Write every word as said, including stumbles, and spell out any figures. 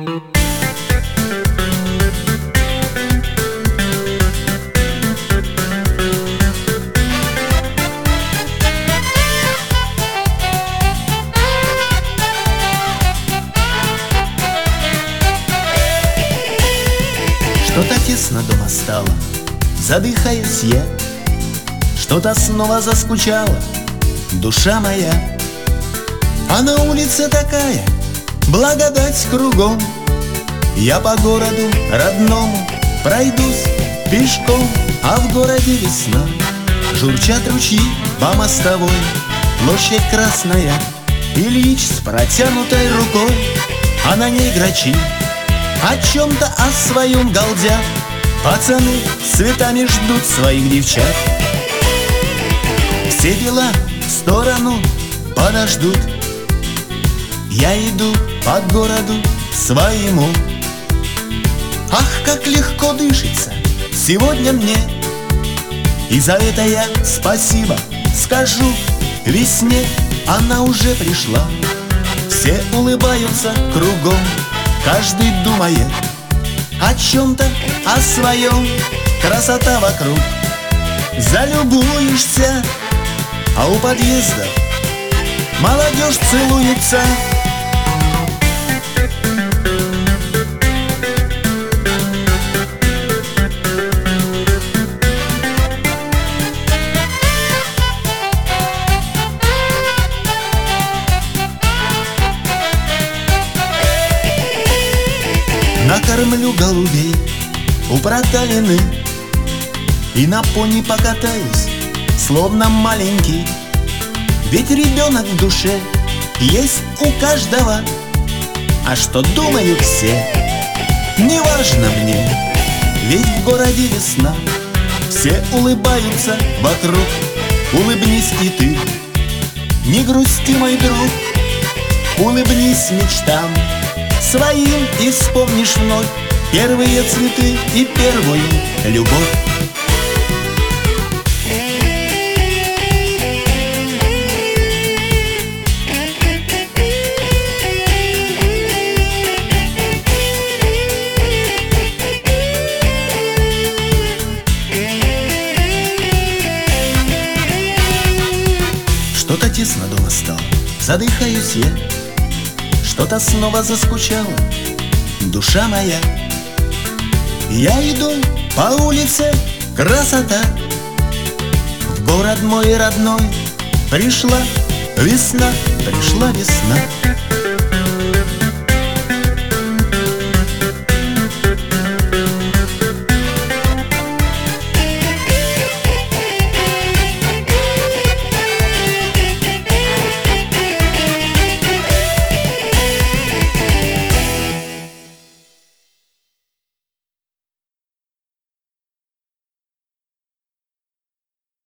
Что-то тесно дома стало, задыхаюсь я. Что-то снова заскучала душа моя. А на улице такая благодать кругом. Я по городу родному пройдусь пешком. А в городе весна, журчат ручьи по мостовой. Площадь красная, Ильич с протянутой рукой, а на ней грачи о чем-то о своем галдят. Пацаны с цветами ждут своих девчат. Все дела в сторону подождут. Я иду по городу своему. Ах, как легко дышится сегодня мне, и за это я спасибо скажу весне. Она уже пришла, все улыбаются кругом. Каждый думает о чем-то, о своем. Красота вокруг, залюбуешься, а у подъезда молодежь целуется. Накормлю голубей у проталины и на пони покатаюсь, словно маленький. Ведь ребенок в душе есть у каждого. А что думают все, неважно мне. Ведь в городе весна, все улыбаются вокруг. Улыбнись и ты, не грусти, мой друг. Улыбнись мечтам своим и вспомнишь вновь первые цветы и первую любовь. Что-то тесно дома стало, задыхаюсь я. Что-то снова заскучала душа моя. Я иду по улице, красота. В город мой родной пришла весна, пришла весна.